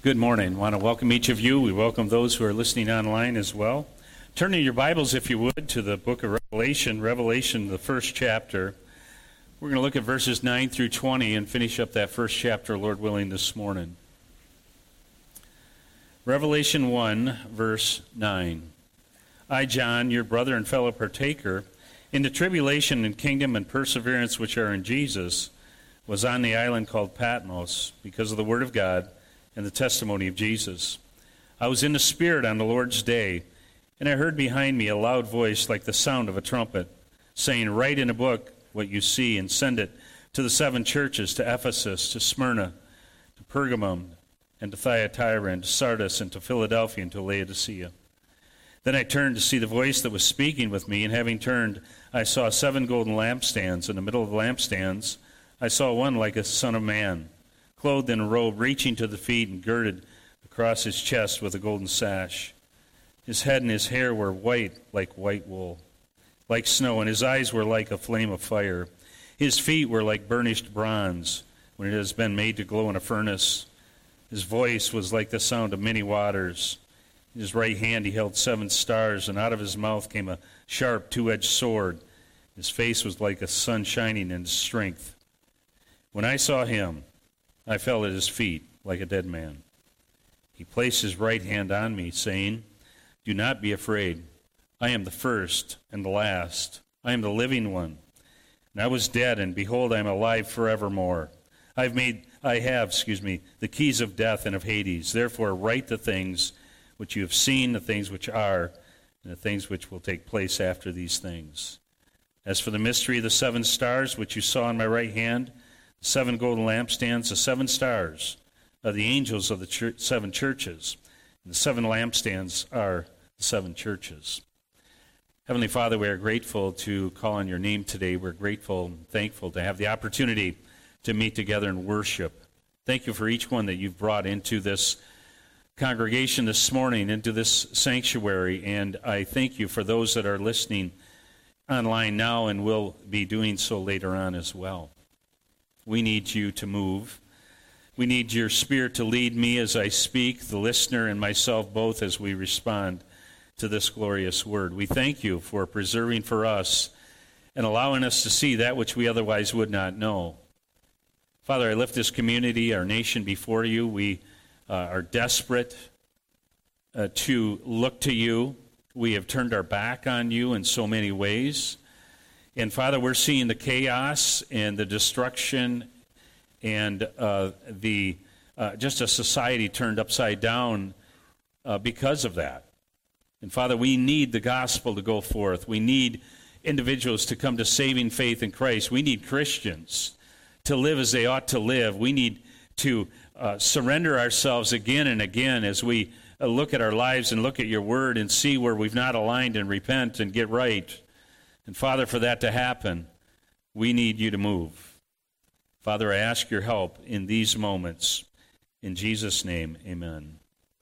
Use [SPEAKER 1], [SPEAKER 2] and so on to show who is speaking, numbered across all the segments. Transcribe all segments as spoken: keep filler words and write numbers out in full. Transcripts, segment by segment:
[SPEAKER 1] Good morning. I want to welcome each of you. We welcome those who are listening online as well. Turn in your Bibles, if you would, to the book of Revelation, Revelation, the first chapter. We're going to look at verses nine through twenty and finish up that first chapter, Lord willing, this morning. Revelation one, verse nine. I, John, your brother and fellow partaker, in the tribulation and kingdom and perseverance which are in Jesus, was on the island called Patmos, because of the word of God and the testimony of Jesus. I was in the Spirit on the Lord's day, and I heard behind me a loud voice like the sound of a trumpet, saying, Write in a book what you see, and send it to the seven churches, to Ephesus, to Smyrna, to Pergamum, and to Thyatira, and to Sardis, and to Philadelphia, and to Laodicea. Then I turned to see the voice that was speaking with me, and having turned, I saw seven golden lampstands. In the middle of the lampstands, I saw one like a son of man, clothed in a robe reaching to the feet and girded across his chest with a golden sash. His head and his hair were white like white wool, like snow, and his eyes were like a flame of fire. His feet were like burnished bronze when it has been made to glow in a furnace. His voice was like the sound of many waters. In his right hand he held seven stars, and out of his mouth came a sharp two-edged sword. His face was like a sun shining in his strength. When I saw him, I fell at his feet like a dead man. He placed his right hand on me, saying, Do not be afraid. I am the first and the last. I am the living one. And I was dead, and behold, I am alive forevermore. I have made, I have, excuse me, the keys of death and of Hades. Therefore, write the things which you have seen, the things which are, and the things which will take place after these things. As for the mystery of the seven stars, which you saw in my right hand, the seven golden lampstands, the seven stars are the angels of the church, seven churches, and the seven lampstands are the seven churches. Heavenly Father, we are grateful to call on your name today. We're grateful and thankful to have the opportunity to meet together and worship. Thank you for each one that you've brought into this congregation this morning, into this sanctuary, and I thank you for those that are listening online now and will be doing so later on as well. We need you to move. We need your Spirit to lead me as I speak, the listener and myself both, as we respond to this glorious word. We thank you for preserving for us and allowing us to see that which we otherwise would not know. Father, I lift this community, our nation before you. We uh, are desperate uh, to look to you. We have turned our back on you in so many ways. And Father, we're seeing the chaos and the destruction and uh, the uh, just a society turned upside down uh, because of that. And Father, we need the gospel to go forth. We need individuals to come to saving faith in Christ. We need Christians to live as they ought to live. We need to uh, surrender ourselves again and again as we uh, look at our lives and look at your word and see where we've not aligned and repent and get right. And Father, for that to happen, we need you to move. Father, I ask your help in these moments. In Jesus' name, amen.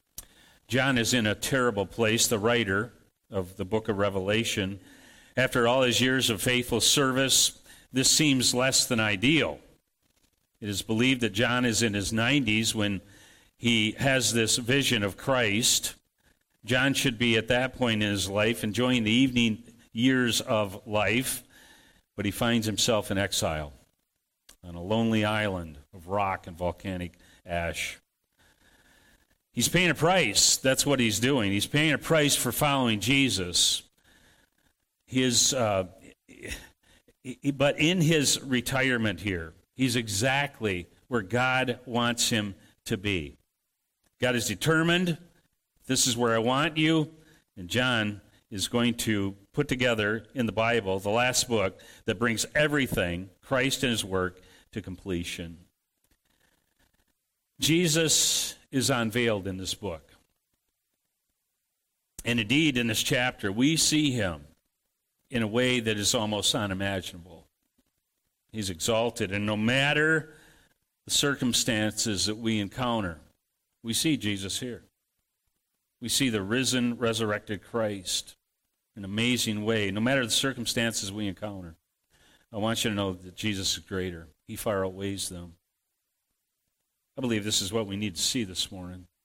[SPEAKER 1] John is in a terrible place, the writer of the book of Revelation. After all his years of faithful service, this seems less than ideal. It is believed that John is in his nineties when he has this vision of Christ. John should be at that point in his life enjoying the evening years of life, but he finds himself in exile on a lonely island of rock and volcanic ash. He's paying a price. That's what he's doing. He's paying a price for following Jesus. His, uh, he, but in his retirement here, he's exactly where God wants him to be. God is determined. This is where I want you. And John is going to put together in the Bible, the last book that brings everything, Christ and his work, to completion. Jesus is unveiled in this book. And indeed, in this chapter, we see him in a way that is almost unimaginable. He's exalted, and no matter the circumstances that we encounter, we see Jesus here. We see the risen, resurrected Christ in an amazing way, no matter the circumstances we encounter. I want you to know that Jesus is greater. He far outweighs them. I believe this is what we need to see this morning.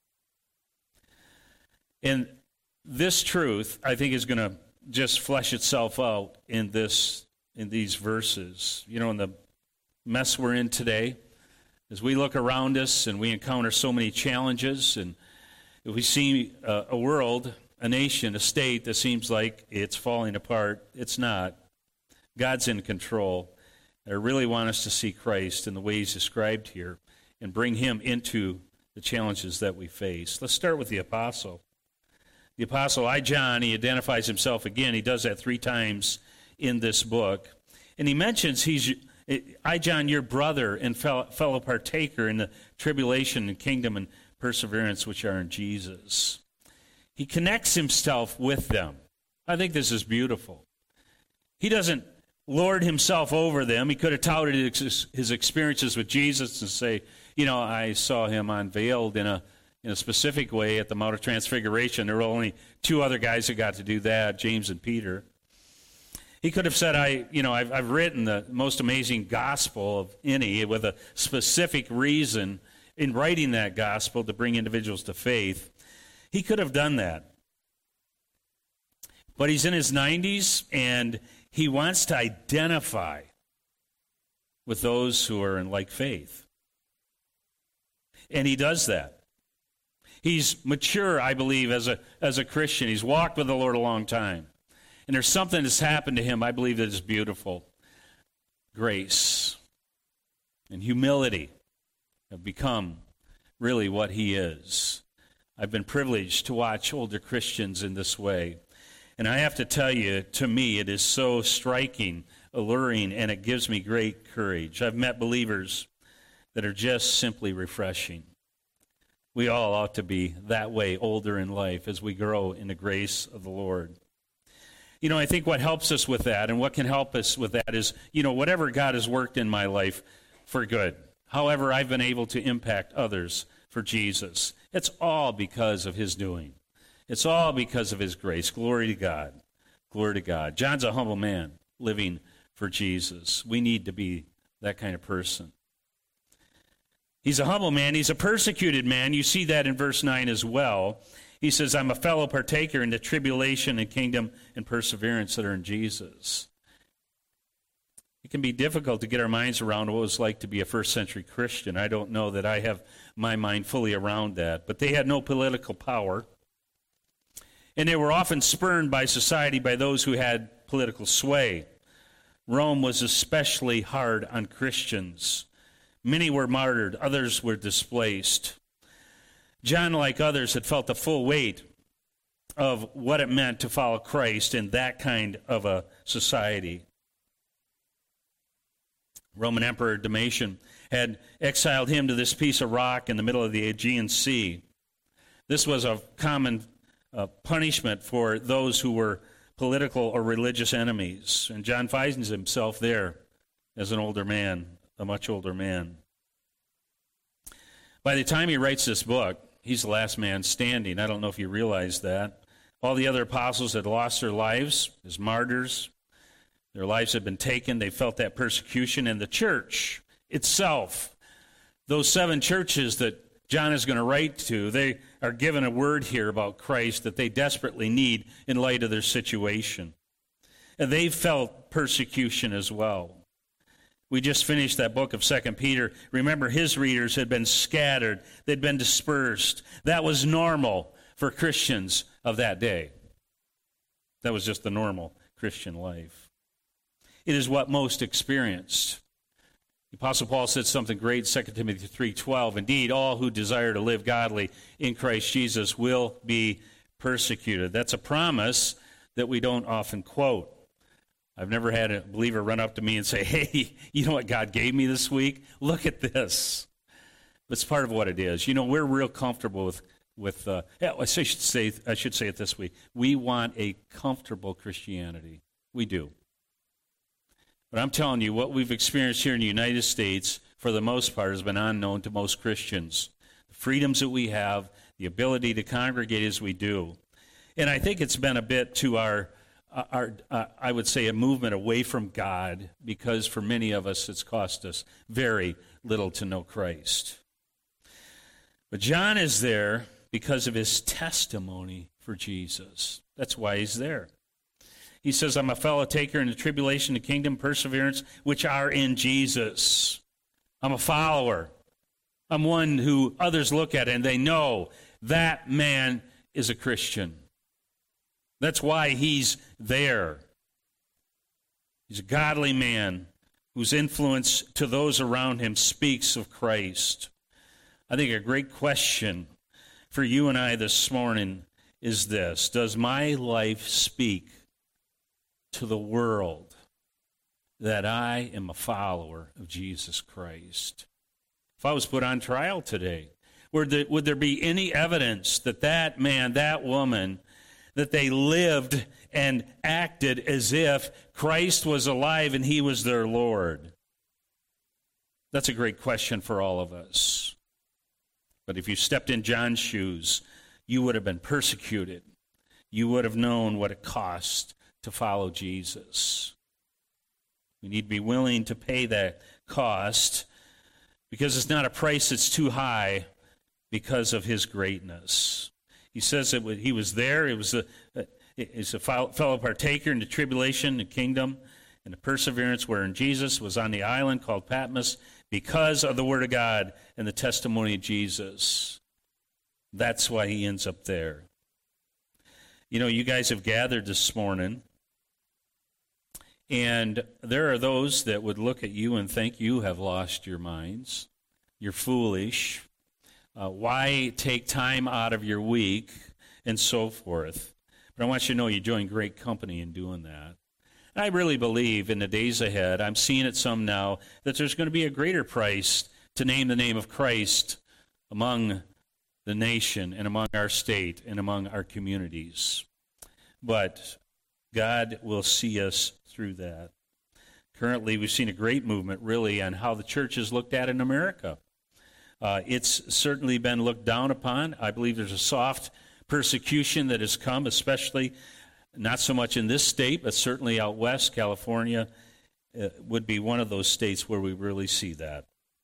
[SPEAKER 1] And this truth, I think, is going to just flesh itself out in this, in these verses. You know, in the mess we're in today, as we look around us and we encounter so many challenges, and if we see a, a world, a nation, a state that seems like it's falling apart, it's not. God's in control. I really want us to see Christ in the ways described here and bring him into the challenges that we face. Let's start with the apostle. The apostle, I, John, he identifies himself again. He does that three times in this book. And he mentions he's, I, John, your brother and fellow partaker in the tribulation and kingdom and perseverance which are in Jesus. He connects himself with them. I think this is beautiful. He doesn't lord himself over them. He could have touted his experiences with Jesus and say, you know, I saw him unveiled in a in a specific way at the Mount of Transfiguration. There were only two other guys who got to do that, James and Peter. He could have said, I, you know, I've, I've written the most amazing gospel of any with a specific reason in writing that gospel to bring individuals to faith. He could have done that. But he's in his nineties, and he wants to identify with those who are in like faith. And he does that. He's mature, I believe, as a as a Christian. He's walked with the Lord a long time. And there's something that's happened to him, I believe, that is beautiful. Grace and humility have become really what he is. I've been privileged to watch older Christians in this way. And I have to tell you, to me, it is so striking, alluring, and it gives me great courage. I've met believers that are just simply refreshing. We all ought to be that way older in life as we grow in the grace of the Lord. You know, I think what helps us with that and what can help us with that is, you know, whatever God has worked in my life for good. However, I've been able to impact others for Jesus. It's all because of his doing. It's all because of his grace. Glory to God. Glory to God. John's a humble man living for Jesus. We need to be that kind of person. He's a humble man. He's a persecuted man. You see that in verse nine as well. He says, I'm a fellow partaker in the tribulation and kingdom and perseverance that are in Jesus. It can be difficult to get our minds around what it was like to be a first century Christian. I don't know that I have my mind fully around that. But they had no political power. And they were often spurned by society by those who had political sway. Rome was especially hard on Christians. Many were martyred, others were displaced. John, like others, had felt the full weight of what it meant to follow Christ in that kind of a society. Roman Emperor Domitian had exiled him to this piece of rock in the middle of the Aegean Sea. This was a common uh, punishment for those who were political or religious enemies. And John finds himself there as an older man, a much older man. By the time he writes this book, he's the last man standing. I don't know if you realize that. All the other apostles had lost their lives as martyrs. Their lives had been taken. They felt that persecution. And the church itself, those seven churches that John is going to write to, they are given a word here about Christ that they desperately need in light of their situation. And they felt persecution as well. We just finished that book of Second Peter. Remember, his readers had been scattered. They'd been dispersed. That was normal for Christians of that day. That was just the normal Christian life. It is what most experienced. The Apostle Paul said something great in Second Timothy three twelve. Indeed, all who desire to live godly in Christ Jesus will be persecuted. That's a promise that we don't often quote. I've never had a believer run up to me and say, hey, you know what God gave me this week? Look at this. It's part of what it is. You know, we're real comfortable with, with uh, I should say, I should say it this way. We want a comfortable Christianity. We do. But I'm telling you, what we've experienced here in the United States, for the most part, has been unknown to most Christians. The freedoms that we have, the ability to congregate as we do. And I think it's been a bit to our Our, uh, I would say, a movement away from God, because for many of us it's cost us very little to know Christ. But John is there because of his testimony for Jesus. That's why he's there. He says, I'm a fellow taker in the tribulation, the kingdom, perseverance, which are in Jesus. I'm a follower. I'm one who others look at and they know that man is a Christian. That's why he's there. He's a godly man whose influence to those around him speaks of Christ. I think a great question for you and I this morning is this: does my life speak to the world that I am a follower of Jesus Christ? If I was put on trial today, would there, would there be any evidence that that man, that woman, that they lived and acted as if Christ was alive and he was their Lord? That's a great question for all of us. But if you stepped in John's shoes, you would have been persecuted. You would have known what it cost to follow Jesus. We need to be willing to pay that cost, because it's not a price that's too high because of his greatness. He says that he was there. It was a, it's a fellow partaker in the tribulation, the kingdom, and the perseverance wherein Jesus was on the island called Patmos because of the word of God and the testimony of Jesus. That's why he ends up there. You know, you guys have gathered this morning, and there are those that would look at you and think you have lost your minds. You're foolish. Uh, why take time out of your week and so forth? But I want you to know you join great company in doing that. And I really believe in the days ahead, I'm seeing it some now, that there's going to be a greater price to name the name of Christ among the nation and among our state and among our communities. But God will see us through that. Currently, we've seen a great movement, really, on how the church is looked at in America. Uh, it's certainly been looked down upon. I believe there's a soft persecution that has come, especially not so much in this state, but certainly out west. California uh, would be one of those states where we really see that.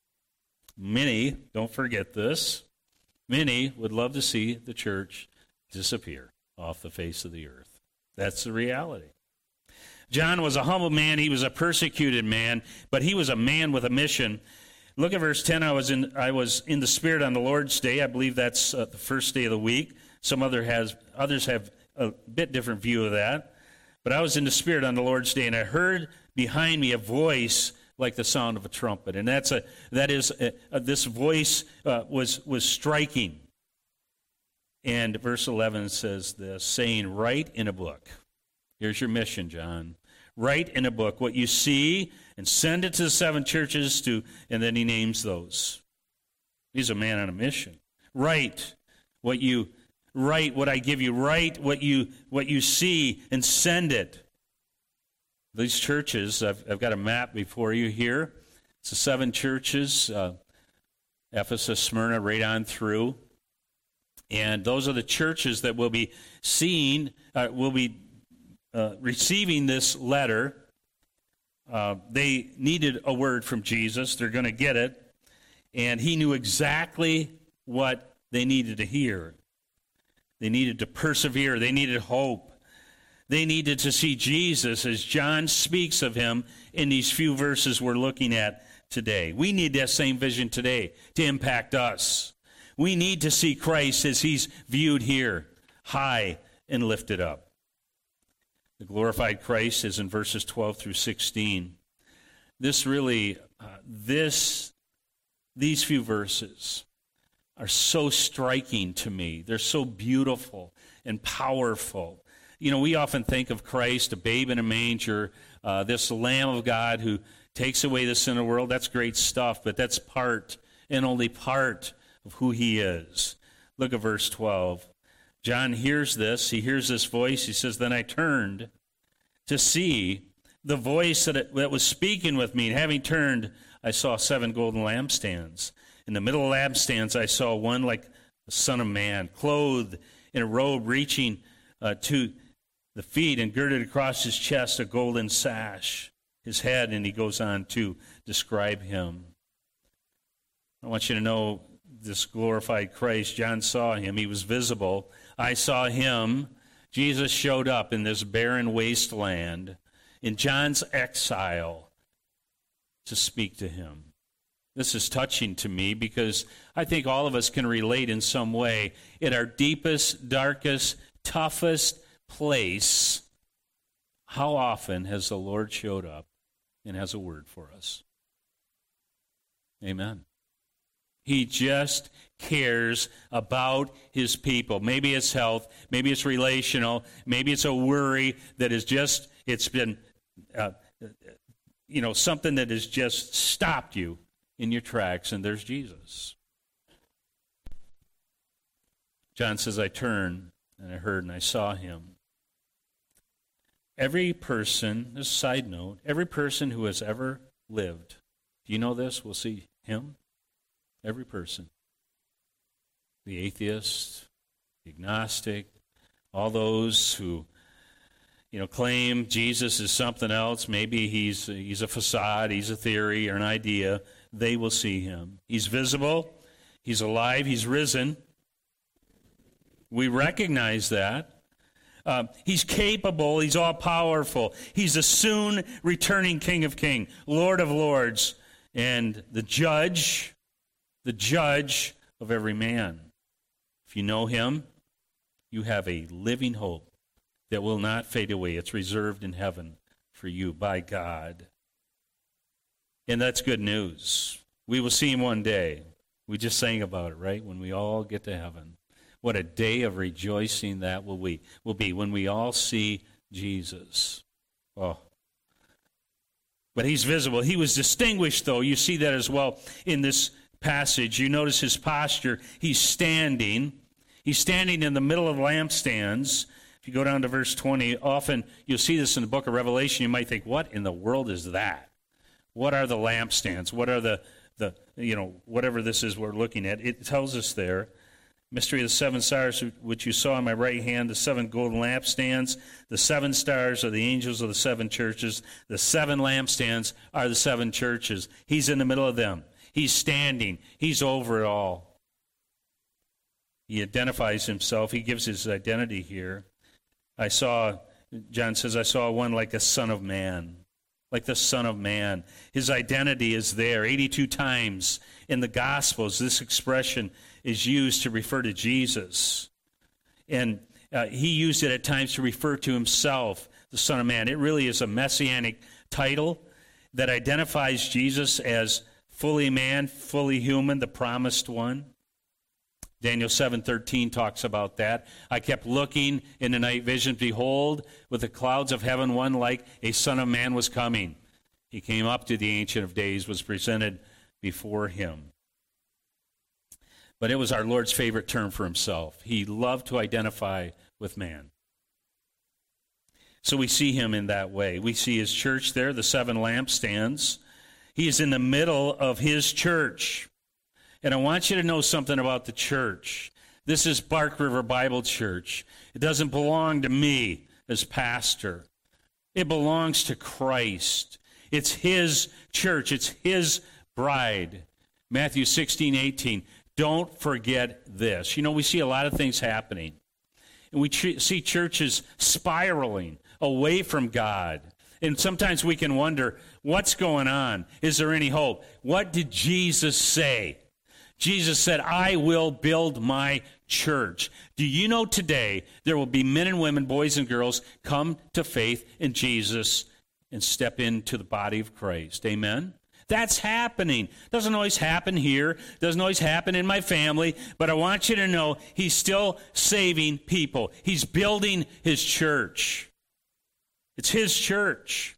[SPEAKER 1] Many, don't forget this, many would love to see the church disappear off the face of the earth. That's the reality. John was a humble man. He was a persecuted man, but he was a man with a mission. Look at verse ten. I was in I was in the Spirit on the Lord's day. I believe that's uh, the first day of the week. Some other has others have a bit different view of that. But I was in the Spirit on the Lord's day, and I heard behind me a voice like the sound of a trumpet. And that's a that is a, a, this voice uh, was was striking. And verse eleven says this, saying, "Write in a book." Here's your mission, John. Write in a book what you see and send it to the seven churches to, and then he names those. He's a man on a mission. Write what you write what I give you. Write what you what you see and send it. These churches, I've, I've got a map before you here. It's the seven churches, uh, Ephesus, Smyrna, right on through. And those are the churches that will be seeing, uh, will be uh, receiving this letter. Uh, they needed a word from Jesus. They're going to get it. And he knew exactly what they needed to hear. They needed to persevere. They needed hope. They needed to see Jesus as John speaks of him in these few verses we're looking at today. We need that same vision today to impact us. We need to see Christ as he's viewed here, high and lifted up. The glorified Christ is in verses twelve through sixteen. This really, uh, this, these few verses are so striking to me. They're so beautiful and powerful. You know, we often think of Christ, a babe in a manger, uh, this Lamb of God who takes away the sin of the world. That's great stuff, but that's part and only part of who he is. Look at verse twelve. John hears this. He hears this voice. He says, "Then I turned to see the voice that, it, that was speaking with me. And having turned, I saw seven golden lampstands. In the middle of the lampstands, I saw one like the Son of Man, clothed in a robe reaching uh, to the feet and girded across his chest a golden sash, his head," and he goes on to describe him. I want you to know this glorified Christ. John saw him. He was visible. I saw him. Jesus showed up in this barren wasteland, in John's exile, to speak to him. This is touching to me because I think all of us can relate in some way. In our deepest, darkest, toughest place, how often has the Lord showed up and has a word for us? Amen. He just cares about his people. Maybe it's health, maybe it's relational, maybe it's a worry that is just, it's been, uh, you know, something that has just stopped you in your tracks, and there's Jesus. John says, I turned, and I heard, and I saw him. Every person, this is a side note, every person who has ever lived, do you know this? Will see him. Every person. The atheist, the agnostic, all those who, you know, claim Jesus is something else. Maybe he's he's a facade, he's a theory or an idea. They will see him. He's visible. He's alive. He's risen. We recognize that. Uh, he's capable. He's all-powerful. He's a soon returning King of Kings, Lord of Lords, and the judge, the judge of every man. If you know him, you have a living hope that will not fade away. It's reserved in heaven for you by God. And that's good news. We will see him one day. We just sang about it, right? When we all get to heaven. What a day of rejoicing that will be, will be when we all see Jesus. Oh. But he's visible. He was distinguished, though. You see that as well in this passage. You notice his posture. He's standing. He's standing in the middle of lampstands. If you go down to verse twenty, often you'll see this in the book of Revelation. You might think, what in the world is that? What are the lampstands? What are the, the you know, whatever this is we're looking at? It tells us there, mystery of the seven stars, which you saw in my right hand, the seven golden lampstands. The seven stars are the angels of the seven churches. The seven lampstands are the seven churches. He's in the middle of them. He's standing. He's over it all. He identifies himself. He gives his identity here. I saw, John says, I saw one like a son of man. Like the Son of Man. His identity is there. eighty-two times in the Gospels, this expression is used to refer to Jesus. And uh, he used it at times to refer to himself, the Son of Man. It really is a messianic title that identifies Jesus as fully man, fully human, the promised one. Daniel seven thirteen talks about that. I kept looking in the night vision. Behold, with the clouds of heaven, one like a son of man was coming. He came up to the Ancient of Days, was presented before him. But it was our Lord's favorite term for himself. He loved to identify with man. So we see him in that way. We see his church there, the seven lampstands. He is in the middle of his church. And I want you to know something about the church. This is Bark River Bible Church. It doesn't belong to me as pastor. It belongs to Christ. It's his church. It's his bride. Matthew sixteen eighteen. Don't forget this. You know, we see a lot of things happening. And we ch- see churches spiraling away from God. And sometimes we can wonder, what's going on? Is there any hope? What did Jesus say? Jesus said, I will build my church. Do you know today there will be men and women, boys and girls, come to faith in Jesus and step into the body of Christ? Amen? That's happening. Doesn't always happen here. Doesn't always happen in my family. But I want you to know he's still saving people. He's building his church. It's his church.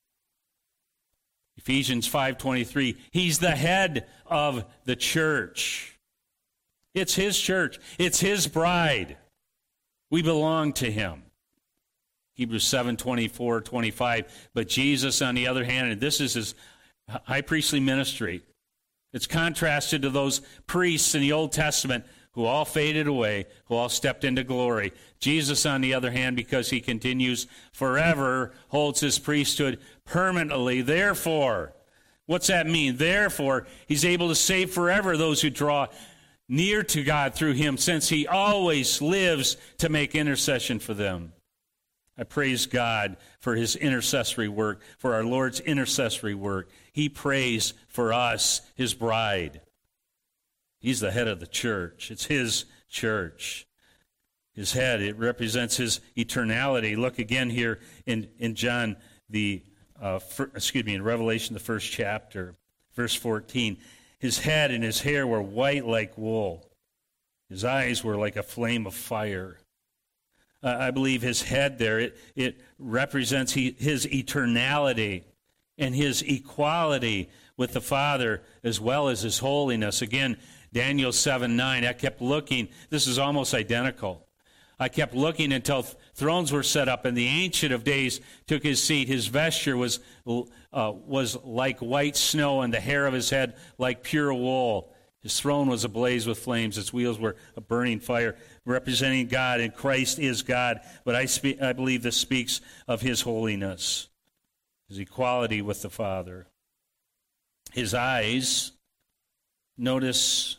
[SPEAKER 1] Ephesians five twenty-three, he's the head of the church. It's his church. It's his bride. We belong to him. Hebrews seven twenty-four, twenty-five. But Jesus, on the other hand, and this is his high priestly ministry. It's contrasted to those priests in the Old Testament who all faded away, who all stepped into glory. Jesus, on the other hand, because he continues forever, holds his priesthood permanently. Therefore, what's that mean? Therefore, he's able to save forever those who draw near to God through him, since he always lives to make intercession for them. I praise God for his intercessory work, for our Lord's intercessory work. He prays for us, his bride. He's the head of the church. It's his church. His head, it represents his eternality. Look again here in, in John, the, uh, fir, excuse me, in Revelation, the first chapter, verse fourteen. His head and his hair were white like wool. His eyes were like a flame of fire. Uh, I believe his head there, it, it represents he, his eternality and his equality with the Father as well as his holiness. Again, Daniel seven nine, I kept looking. This is almost identical. I kept looking until th- thrones were set up, and the Ancient of Days took his seat. His vesture was uh, was like white snow, and the hair of his head like pure wool. His throne was ablaze with flames. Its wheels were a burning fire, representing God, and Christ is God. But I, spe- I believe this speaks of his holiness, his equality with the Father. His eyes, notice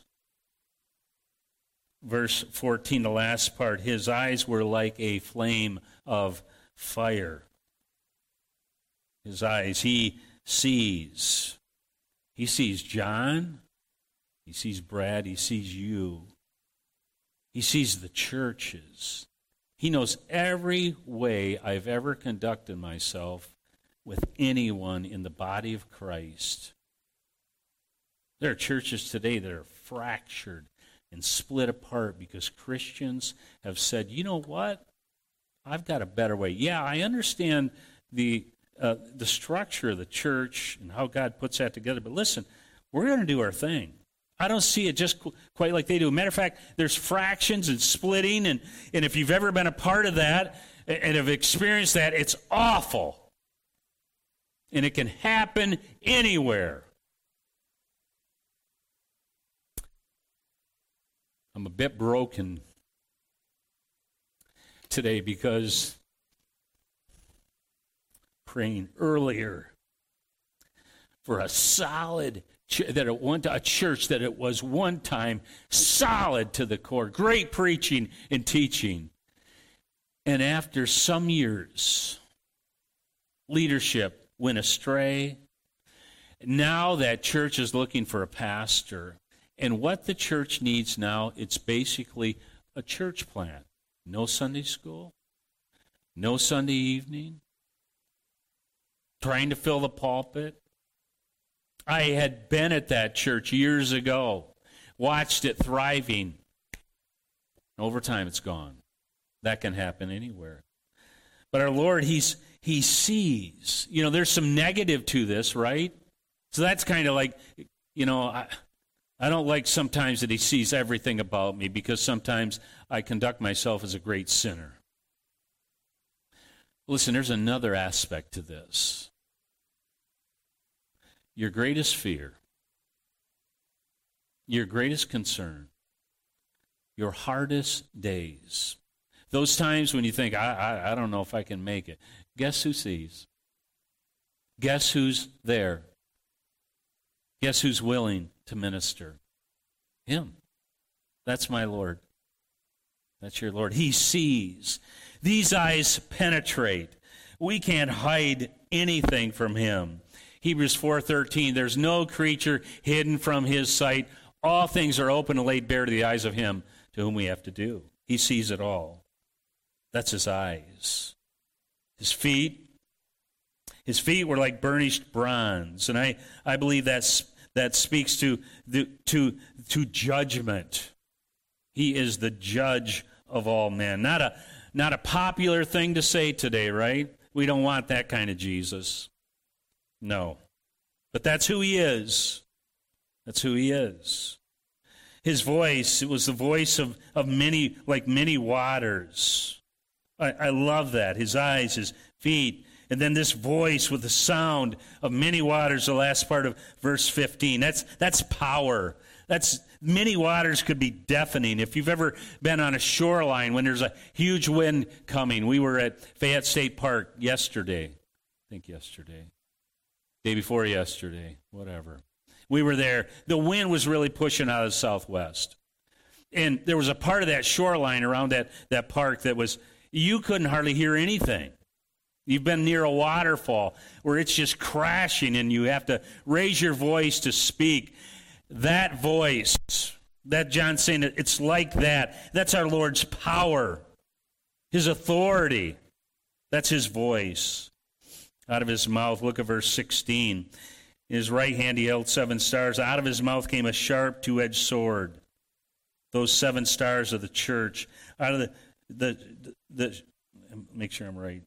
[SPEAKER 1] verse fourteen, the last part, his eyes were like a flame of fire. His eyes, he sees. He sees John. He sees Brad. He sees you. He sees the churches. He knows every way I've ever conducted myself with anyone in the body of Christ. There are churches today that are fractured and split apart because Christians have said, you know what? I've got a better way. Yeah, I understand the uh, the structure of the church and how God puts that together, but listen, we're going to do our thing. I don't see it just qu- quite like they do. Matter of fact, there's fractions and splitting, and, and if you've ever been a part of that and have experienced that, it's awful. And it can happen anywhere. I'm a bit broken today because praying earlier for a solid ch- that it one a church that it was one time solid to the core, great preaching and teaching, and after some years, leadership went astray. Now that church is looking for a pastor. And what the church needs now, it's basically a church plant. No Sunday school, no Sunday evening, trying to fill the pulpit. I had been at that church years ago, watched it thriving. Over time, it's gone. That can happen anywhere. But our Lord, He's He sees. You know, there's some negative to this, right? So that's kind of like, you know, I, I don't like sometimes that He sees everything about me because sometimes I conduct myself as a great sinner. Listen, there's another aspect to this. Your greatest fear, your greatest concern, your hardest days, those times when you think, I, I, I don't know if I can make it. Guess who sees? Guess who's there? Guess who's willing to minister? Him. That's my Lord. That's your Lord. He sees. These eyes penetrate. We can't hide anything from Him. Hebrews four thirteen, there's no creature hidden from His sight. All things are open and laid bare to the eyes of Him to whom we have to do. He sees it all. That's His eyes. His feet. His feet were like burnished bronze. And I, I believe that's that speaks to the to to judgment. He is the judge of all men. Not a not a popular thing to say today, right? We don't want that kind of Jesus. No. But that's who He is. That's who He is. His voice, it was the voice of, of many, like many waters. I, I love that. His eyes, His feet, and then this voice with the sound of many waters, the last part of verse fifteen. That's that's power. That's many waters could be deafening. If you've ever been on a shoreline when there's a huge wind coming. We were at Fayette State Park yesterday. I think yesterday. Day before yesterday, whatever. We were there. The wind was really pushing out of the southwest. And there was a part of that shoreline around that, that park that was, you couldn't hardly hear anything. You've been near a waterfall where it's just crashing and you have to raise your voice to speak. That voice, that John's saying, it's like that. That's our Lord's power, his authority. That's his voice. Out of his mouth, look at verse sixteen. In his right hand he held seven stars. Out of his mouth came a sharp two-edged sword. Those seven stars of the church. Out of the, the, the, the make sure I'm right.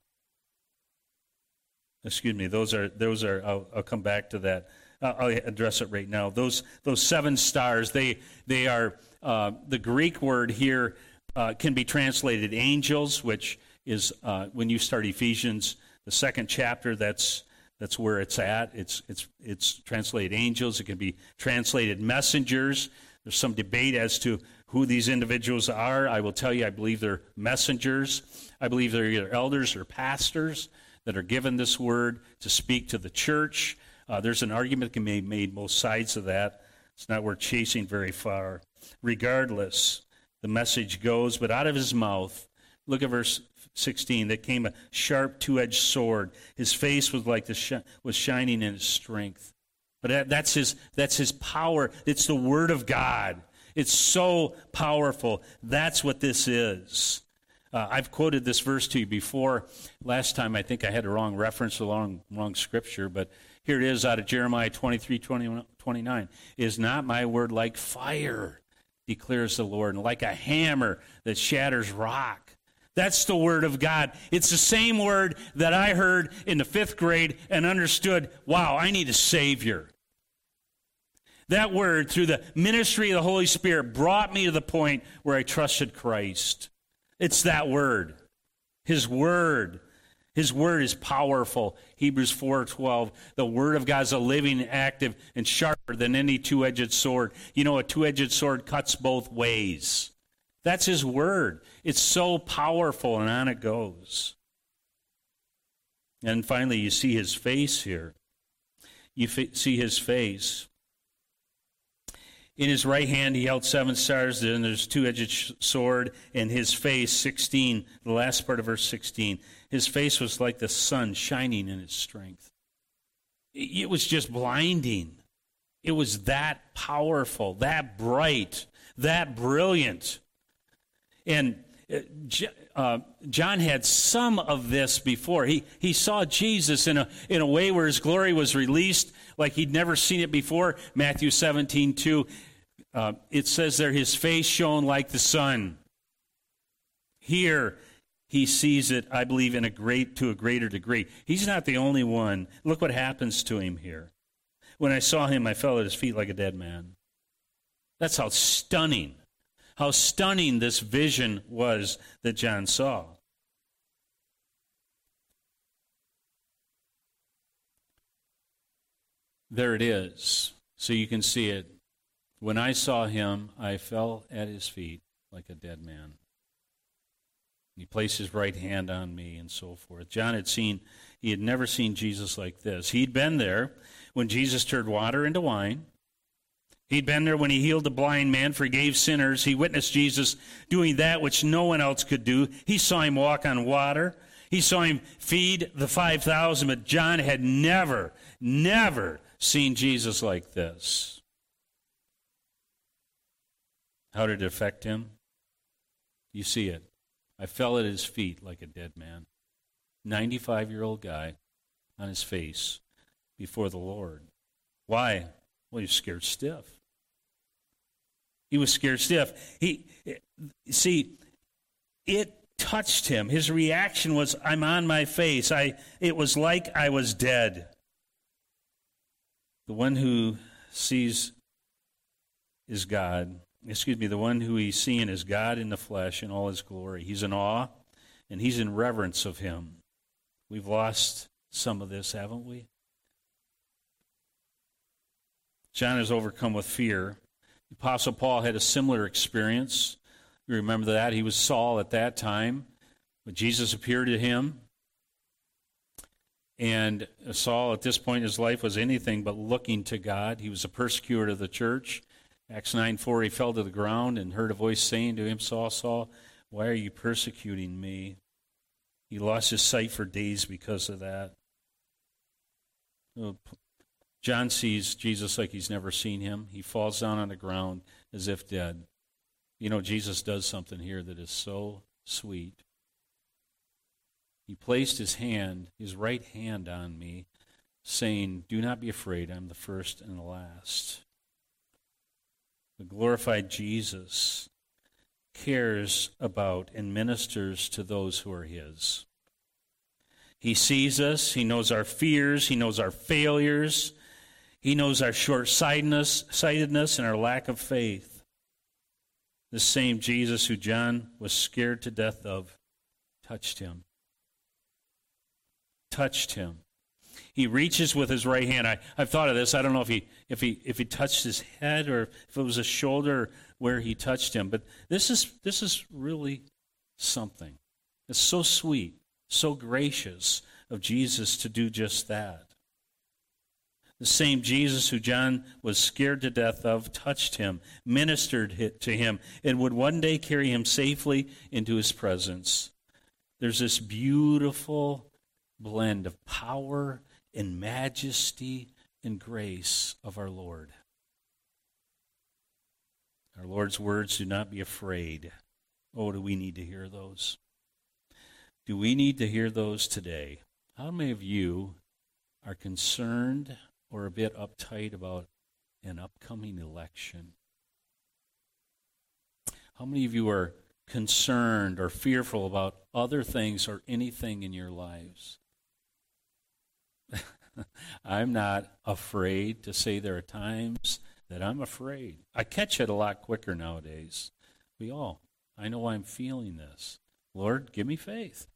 [SPEAKER 1] Excuse me, those are, those are, I'll, I'll come back to that. I'll, I'll address it right now. Those, those seven stars, they, they are, uh, the Greek word here uh, can be translated angels, which is, uh, when you start Ephesians, the second chapter, that's, that's where it's at. It's, it's, it's translated angels. It can be translated messengers. There's some debate as to who these individuals are. I will tell you, I believe they're messengers. I believe they're either elders or pastors that are given this word to speak to the church. Uh, there's an argument that can be made both sides of that. It's not worth chasing very far. Regardless, the message goes, but out of his mouth, look at verse sixteen, there came a sharp two-edged sword. His face was like the sh- was shining in his strength. But that, that's his that's his power. It's the word of God. It's so powerful. That's what this is. Uh, I've quoted this verse to you before. Last time I think I had a wrong reference, a wrong, wrong scripture, but here it is out of Jeremiah twenty-three, twenty-nine. Is not my word like fire, declares the Lord, and like a hammer that shatters rock? That's the word of God. It's the same word that I heard in the fifth grade and understood, wow, I need a Savior. That word, through the ministry of the Holy Spirit, brought me to the point where I trusted Christ. It's that word. His word. His word is powerful. Hebrews four twelve. The word of God is a living, active, and sharper than any two-edged sword. You know, a two-edged sword cuts both ways. That's his word. It's so powerful, and on it goes. And finally, you see his face here. You f- see his face. In his right hand he held seven stars, and there's a two-edged sword, and his face, sixteen, the last part of verse sixteen, his face was like the sun shining in its strength. It was just blinding. It was that powerful, that bright, that brilliant. And uh, John had some of this before. He he saw Jesus in a in a way where his glory was released like he'd never seen it before. Matthew seventeen two, uh, it says there, his face shone like the sun. Here he sees it, I believe, in a great to a greater degree. He's not the only one. Look what happens to him here. When I saw him, I fell at his feet like a dead man. That's how stunning. How stunning this vision was that John saw. There it is, so you can see it. When I saw him, I fell at his feet like a dead man. He placed his right hand on me and so forth. John had seen, he had never seen Jesus like this. He'd been there when Jesus turned water into wine. He'd been there when he healed the blind man, forgave sinners. He witnessed Jesus doing that which no one else could do. He saw him walk on water. He saw him feed the five thousand, but John had never, never seen Jesus like this. How did it affect him? You see it. I fell at his feet like a dead man. ninety-five-year-old guy on his face before the Lord. Why? Well, he was scared stiff. He was scared stiff. He, see, it touched him. His reaction was, I'm on my face. I. It was like I was dead. The one who sees is God. Excuse me, the one who he's seeing is God in the flesh in all his glory. He's in awe, and he's in reverence of him. We've lost some of this, haven't we? John is overcome with fear. The Apostle Paul had a similar experience. You remember that? He was Saul at that time, but Jesus appeared to him. And Saul, at this point in his life, was anything but looking to God. He was a persecutor of the church. Acts nine four, he fell to the ground and heard a voice saying to him, Saul, Saul, why are you persecuting me? He lost his sight for days because of that. John sees Jesus like he's never seen him. He falls down on the ground as if dead. You know, Jesus does something here that is so sweet. He placed his hand, his right hand on me, saying, do not be afraid, I'm the first and the last. The glorified Jesus cares about and ministers to those who are his. He sees us, he knows our fears, he knows our failures, he knows our short-sightedness sightedness and our lack of faith. The same Jesus who John was scared to death of touched him. Touched him. He reaches with his right hand. I, I've thought of this. I don't know if he if he if he touched his head or if it was a shoulder where he touched him. But this is this is really something. It's so sweet, so gracious of Jesus to do just that. The same Jesus who John was scared to death of touched him, ministered to him, and would one day carry him safely into his presence. There's this beautiful blend of power and majesty and grace of our Lord. Our Lord's words, do not be afraid. Oh, do we need to hear those? Do we need to hear those today? How many of you are concerned or a bit uptight about an upcoming election? How many of you are concerned or fearful about other things or anything in your lives? I'm not afraid to say there are times that I'm afraid. I catch it a lot quicker nowadays. We all. I know I'm feeling this. Lord, give me faith.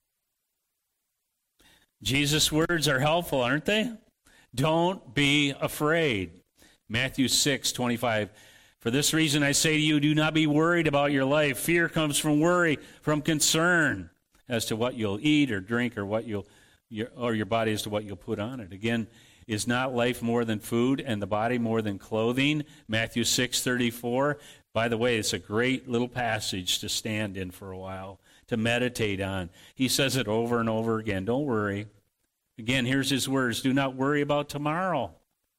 [SPEAKER 1] Jesus' words are helpful, aren't they? Don't be afraid. Matthew six twenty-five. For this reason I say to you, do not be worried about your life. Fear comes from worry, from concern as to what you'll eat or drink or what you'll Your, or your body as to what you'll put on it. Again, is not life more than food and the body more than clothing? Matthew six thirty-four. By the way, it's a great little passage to stand in for a while, to meditate on. He says it over and over again. Don't worry. Again, here's his words. Do not worry about tomorrow.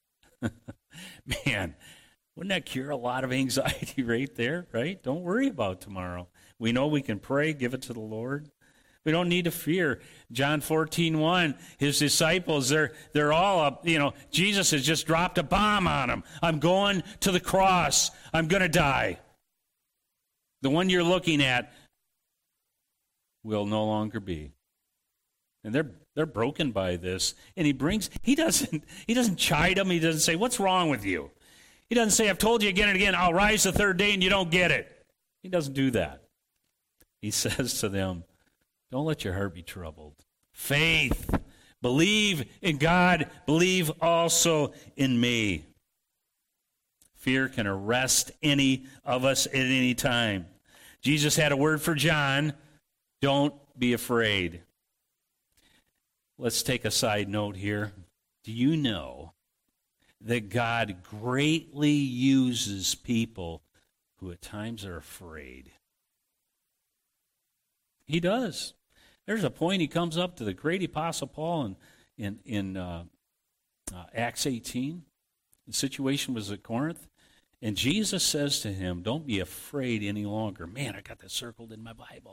[SPEAKER 1] Man, wouldn't that cure a lot of anxiety right there, right? Don't worry about tomorrow. We know we can pray, give it to the Lord. We don't need to fear. John fourteen one, his disciples, they're, they're all up, you know, Jesus has just dropped a bomb on them. I'm going to the cross. I'm going to die. The one you're looking at will no longer be. And they're they're broken by this. And he brings, he doesn't, he doesn't chide them. He doesn't say, what's wrong with you? He doesn't say, I've told you again and again, I'll rise the third day and you don't get it. He doesn't do that. He says to them, don't let your heart be troubled. Faith. Believe in God. Believe also in me. Fear can arrest any of us at any time. Jesus had a word for John. Don't be afraid. Let's take a side note here. Do you know that God greatly uses people who at times are afraid? He does. There's a point he comes up to the great Apostle Paul in, in, in uh, uh, Acts eighteen. The situation was at Corinth. And Jesus says to him, don't be afraid any longer. Man, I got that circled in my Bible.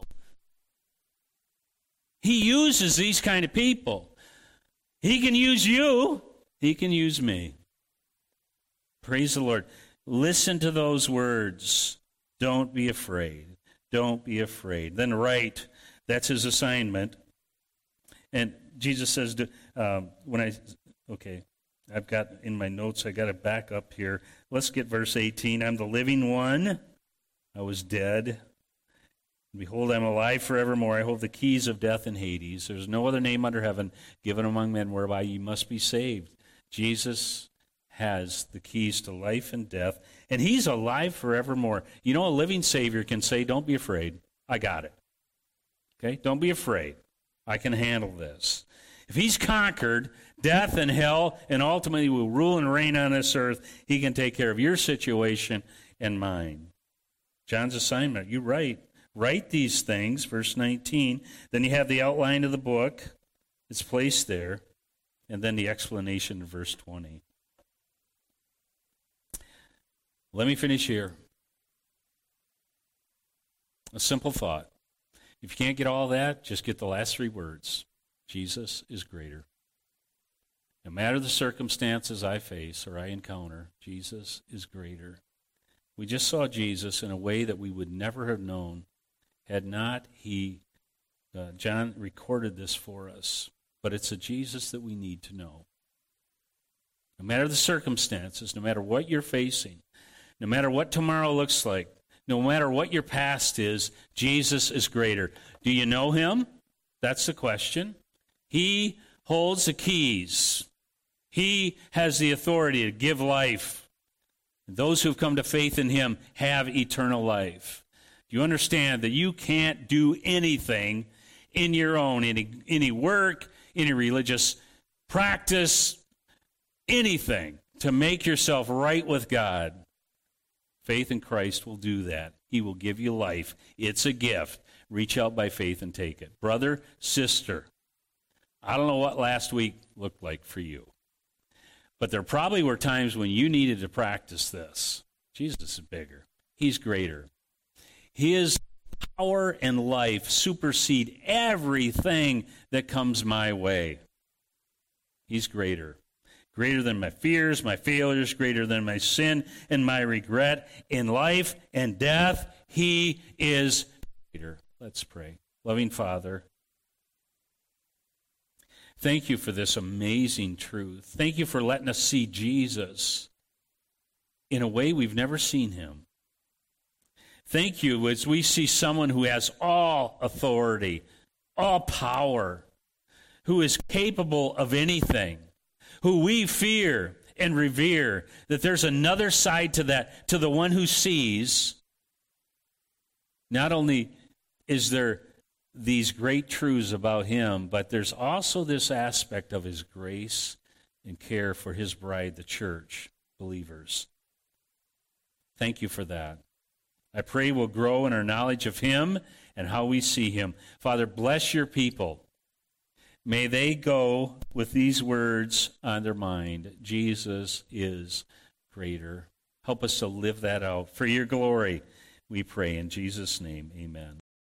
[SPEAKER 1] He uses these kind of people. He can use you. He can use me. Praise the Lord. Listen to those words. Don't be afraid. Don't be afraid. Then write. That's his assignment. And Jesus says, um, when I, okay, I've got in my notes, I got it back up here. Let's get verse eighteen. I'm the living one. I was dead. Behold, I'm alive forevermore. I hold the keys of death and Hades. There's no other name under heaven given among men whereby you must be saved. Jesus has the keys to life and death, and he's alive forevermore. You know, a living Savior can say, don't be afraid. I got it. Okay? Don't be afraid. I can handle this. If he's conquered death and hell and ultimately will rule and reign on this earth, he can take care of your situation and mine. John's assignment, you write. Write these things, verse nineteen. Then you have the outline of the book. It's placed there. And then the explanation in verse twenty. Let me finish here. A simple thought. If you can't get all that, just get the last three words. Jesus is greater. No matter the circumstances I face or I encounter, Jesus is greater. We just saw Jesus in a way that we would never have known had not he, uh, John recorded this for us. But it's a Jesus that we need to know. No matter the circumstances, no matter what you're facing, no matter what tomorrow looks like, no matter what your past is, Jesus is greater. Do you know him? That's the question. He holds the keys. He has the authority to give life. Those who have come to faith in him have eternal life. Do you understand that you can't do anything in your own, any, any work, any religious practice, anything to make yourself right with God? Faith in Christ will do that. He will give you life. It's a gift. Reach out by faith and take it. Brother, sister, I don't know what last week looked like for you, but there probably were times when you needed to practice this. Jesus is bigger. He's greater. His power and life supersede everything that comes my way. He's greater. Greater than my fears, my failures, greater than my sin and my regret. In life and death, he is greater. Let's pray. Loving Father, thank you for this amazing truth. Thank you for letting us see Jesus in a way we've never seen him. Thank you as we see someone who has all authority, all power, who is capable of anything, who we fear and revere, that there's another side to that, to the one who sees. Not only is there these great truths about him, but there's also this aspect of his grace and care for his bride, the church, believers. Thank you for that. I pray we'll grow in our knowledge of him and how we see him. Father, bless your people. May they go with these words on their mind. Jesus is greater. Help us to live that out. For your glory, we pray in Jesus' name, amen.